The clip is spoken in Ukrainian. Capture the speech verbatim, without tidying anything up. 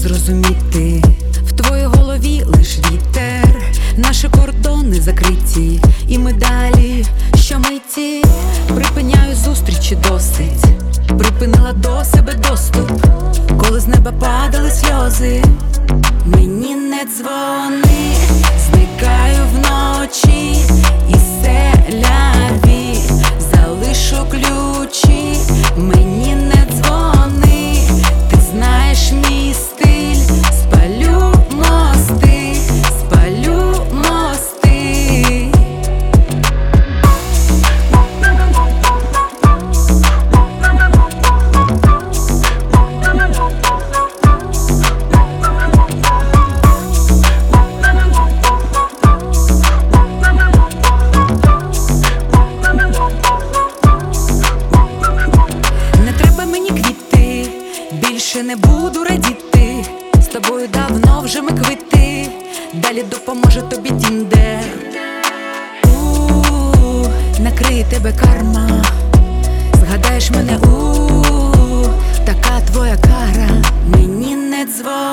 зрозуміти. В твоїй голові лиш вітер, наші кордони закриті, і ми далі щомиті. Припиняю зустрічі досить, припинила до себе доступ, коли з неба падали сльози. Мені не дзвони, зникаю вночі, і селяві залишу ключі. Мені не дзвони, ти знаєш мій стиль. Спалю мости, спалю мости. Не треба мені квіти, більше не буду радіти. З тобою давно вже ми квити, далі допоможе тобі Тіндер. У-у-у, накриє тебе карма, згадаєш мене, у-у-у, така твоя кара. Мені не дзвони.